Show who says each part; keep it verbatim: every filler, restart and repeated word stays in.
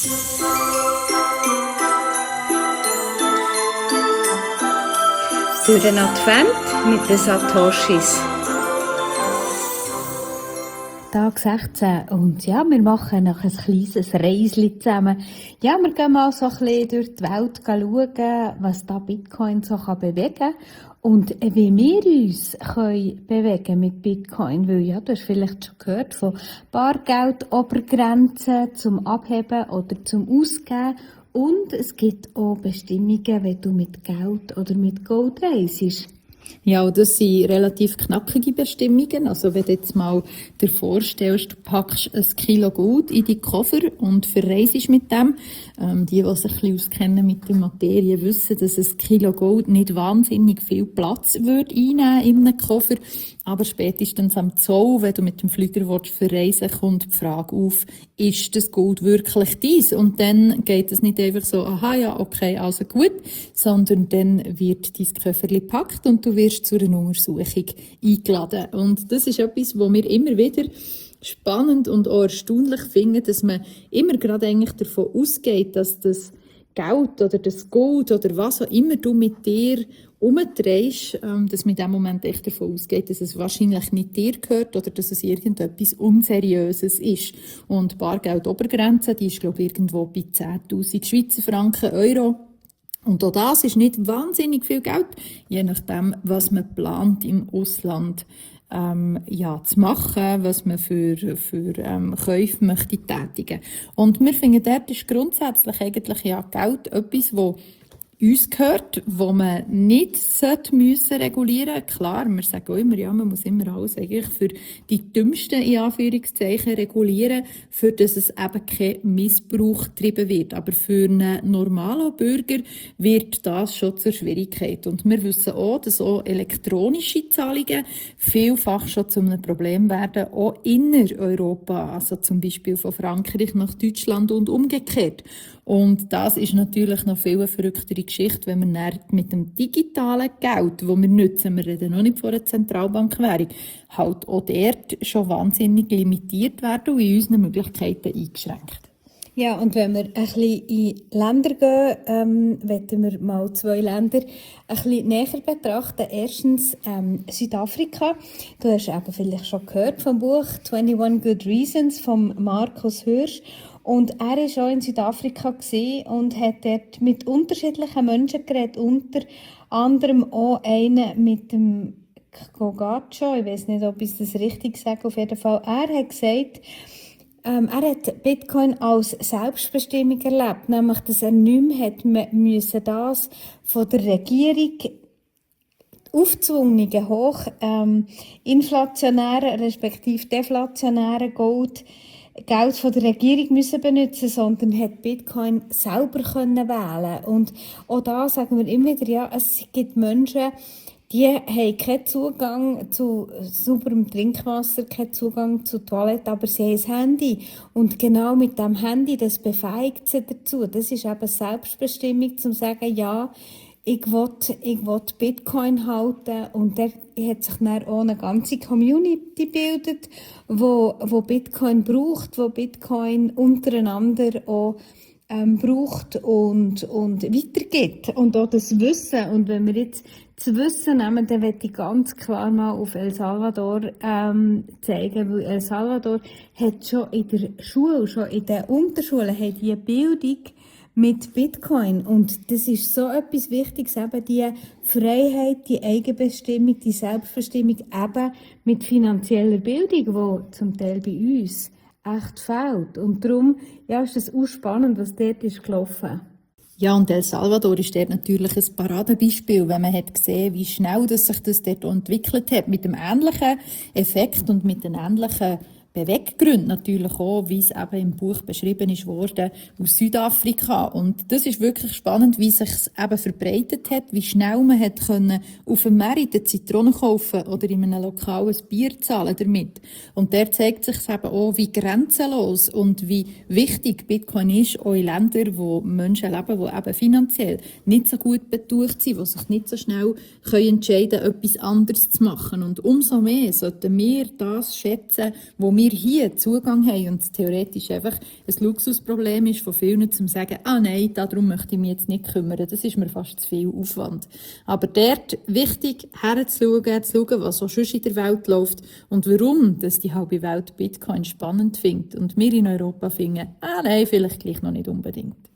Speaker 1: Durch den Advent mit den Satoshis.
Speaker 2: Tag sechzehn. Und ja, wir machen noch ein kleines Reisli zusammen. Ja, wir gehen mal so ein bisschen durch die Welt schauen, was da Bitcoin so bewegen kann. Und wie wir uns können bewegen mit Bitcoin. Weil ja, du hast vielleicht schon gehört von Bargeld-Obergrenzen zum Abheben oder zum Ausgeben. Und es gibt auch Bestimmungen, wenn du mit Geld oder mit Gold reist.
Speaker 3: Ja, und das sind relativ knackige Bestimmungen. Also wenn du jetzt mal dir vorstellst, du packst ein Kilo Gold in die Koffer und verreist mit dem. Ähm, die, die sich ein bisschen auskennen mit der Materie, wissen, dass ein Kilo Gold nicht wahnsinnig viel Platz würde einnehmen in einem Koffer. Aber spätestens am Zoll, wenn du mit dem Flüger willst, verreisen, kommt die Frage auf, ist das Gold wirklich dies? Und dann geht es nicht einfach so, aha, ja, okay, also gut, sondern dann wird dein Köfferli gepackt und du wirst zu einer Untersuchung eingeladen. Und das ist etwas, wo wir immer wieder spannend und auch erstaunlich finden, dass man immer gerade eigentlich davon ausgeht, dass das Geld oder das Gold oder was auch immer du mit dir umdrehst, ähm, dass man in dem Moment echt davon ausgeht, dass es wahrscheinlich nicht dir gehört oder dass es irgendetwas Unseriöses ist. Und Bargeld-Obergrenze, die ist, glaube ich, irgendwo bei zehntausend Schweizer Franken, Euro. Und auch das ist nicht wahnsinnig viel Geld, je nachdem, was man plant im Ausland ähm, ja, zu machen, was man für, für ähm, Käufe möchte tätigen. Und wir finden, dort ist grundsätzlich eigentlich ja Geld etwas, wo uns gehört, wo man nicht müssen regulieren sollte. Klar, wir sagen auch immer, ja, man muss immer alles eigentlich für die dümmsten, in Anführungszeichen, regulieren, für dass es eben kein Missbrauch getrieben wird. Aber für einen normalen Bürger wird das schon zur Schwierigkeit. Und wir wissen auch, dass auch elektronische Zahlungen vielfach schon zu einem Problem werden, auch inner Europa, also zum Beispiel von Frankreich nach Deutschland und umgekehrt. Und das ist natürlich noch viel eine verrücktere Geschichte, wenn wir dann mit dem digitalen Geld, das wir nutzen, wir reden noch nicht von einer Zentralbankwährung, halt auch dort schon wahnsinnig limitiert werden und in unseren Möglichkeiten eingeschränkt.
Speaker 2: Ja, und wenn wir ein bisschen in Länder gehen, ähm, wollen wir mal zwei Länder ein bisschen näher betrachten. Erstens ähm, Südafrika. Du hast eben vielleicht schon gehört vom Buch einundzwanzig Good Reasons von Markus Hirsch. Und er war auch in Südafrika und hat dort mit unterschiedlichen Menschen geredet, unter anderem auch einen mit dem Gogacho. Ich weiß nicht, ob ich das richtig sage, auf jeden Fall. Er hat gesagt, ähm, er hat Bitcoin als Selbstbestimmung erlebt, nämlich, dass er nicht mehr hat müssen das von der Regierung aufgezwungenen, hoch ähm, inflationären respektive deflationären Gold Geld von der Regierung müssen benutzen, sondern hat Bitcoin selber können wählen. Und auch da sagen wir immer wieder, ja, es gibt Menschen, die haben keinen Zugang zu sauberem Trinkwasser, keinen Zugang zu Toilette, aber sie haben ein Handy. Und genau mit dem Handy, das befähigt sie dazu. Das ist eben Selbstbestimmung, um zu sagen, ja, ich will, ich will Bitcoin halten. Und da hat sich dann auch eine ganze Community gebildet, wo, wo Bitcoin braucht, wo Bitcoin untereinander auch ähm, braucht und, und weitergibt. Und auch das Wissen. Und wenn wir jetzt das Wissen nehmen, dann möchte ich ganz klar mal auf El Salvador ähm, zeigen, weil El Salvador hat schon in der Schule, schon in den Unterschulen, hat die Bildung mit Bitcoin. Und das ist so etwas Wichtiges, eben die Freiheit, die Eigenbestimmung, die Selbstbestimmung, eben mit finanzieller Bildung, die zum Teil bei uns echt fehlt. Und darum ja, ist es auch spannend, was dort ist gelaufen.
Speaker 3: Ja, und El Salvador ist dort natürlich ein Paradebeispiel, wenn man hat gesehen, wie schnell das sich das dort entwickelt hat, mit dem ähnlichen Effekt und mit den ähnlichen Beweggründe natürlich auch, wie es eben im Buch beschrieben ist worden, aus Südafrika. Und das ist wirklich spannend, wie sich es eben verbreitet hat, wie schnell man hat können auf dem Markt eine Zitrone kaufen oder in einem Lokal ein Bier zahlen damit. Und der zeigt sich eben auch, wie grenzenlos und wie wichtig Bitcoin ist, auch in Ländern, wo Menschen leben, die eben finanziell nicht so gut betucht sind, die sich nicht so schnell können entscheiden können, etwas anderes zu machen. Und umso mehr sollten wir das schätzen, wo wir wir hier Zugang haben und es theoretisch einfach ein Luxusproblem ist von vielen, zum sagen, ah nein, darum möchte ich mich jetzt nicht kümmern, das ist mir fast zu viel Aufwand. Aber dort wichtig, herzuschauen, zu schauen, was auch sonst in der Welt läuft und warum dass die halbe Welt Bitcoin spannend findet und wir in Europa finden, ah nein, vielleicht gleich noch nicht unbedingt.